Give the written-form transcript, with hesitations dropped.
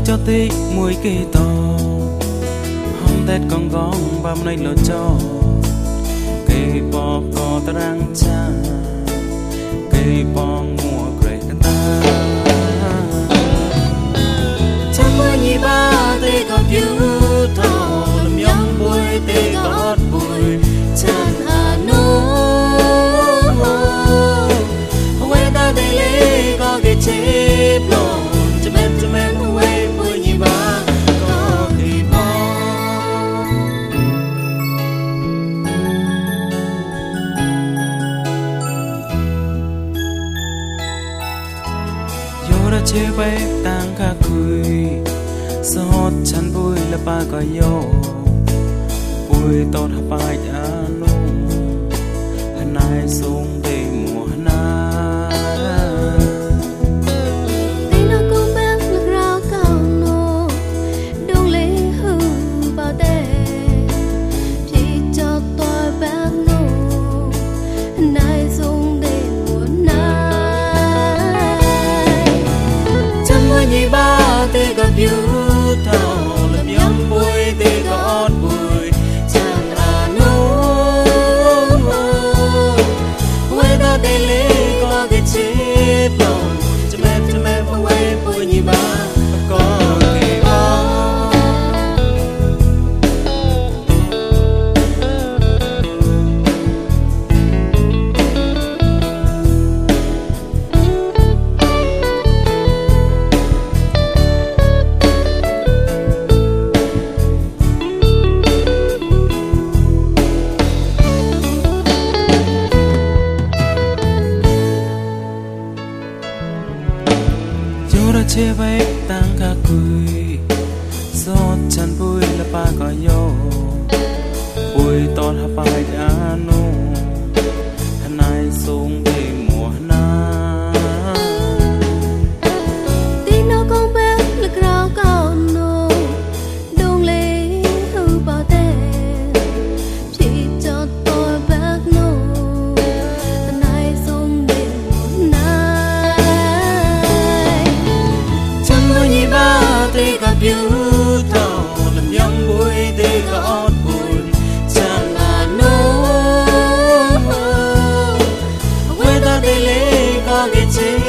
cho tí mùi kỳ to hôm tết con gong băm nay lo cho cây bò cò ta đang cha cây bò mùa cười ta chẳng mưa nhị ba tê có cứu thọ làm nhom bụi tê có hót bụi chan hà nô quê ta tê lê có cái chép lộn cho em quê mưa nhị ba có kỳ bò yo đã chế bay tang khá cười sót chăn bụi là ba có yo bụi tốt hấp bài đã nung hân ai xuống để mùa na tí nó cũng bé lực rau cao nô đông lấy hư bao đê thì cho tôi bé nô hân ai xuống để mùa na chẳng mưa nhị ba tê gặp yêu thảo làm nhom bụi tê có ót bụi chẳng à nô quê ta tê lê có cái chép lộn cho em quê bụi nhị ba có kỳ bò chế bay tang khá cười gió chăn bụi là ba có yo bụi tốt hấp bài đã nung hân ai xuống để mùa na tí nó cũng bé lực rau cao nô đông lấy hư bao đê chỉ cho tôi bé nô hân ai xuống để mùa na nhị ba tê gặp yêu thảo làm nhom bụi tê có ót bụi chẳng là nô quê ta tê lê có cái chế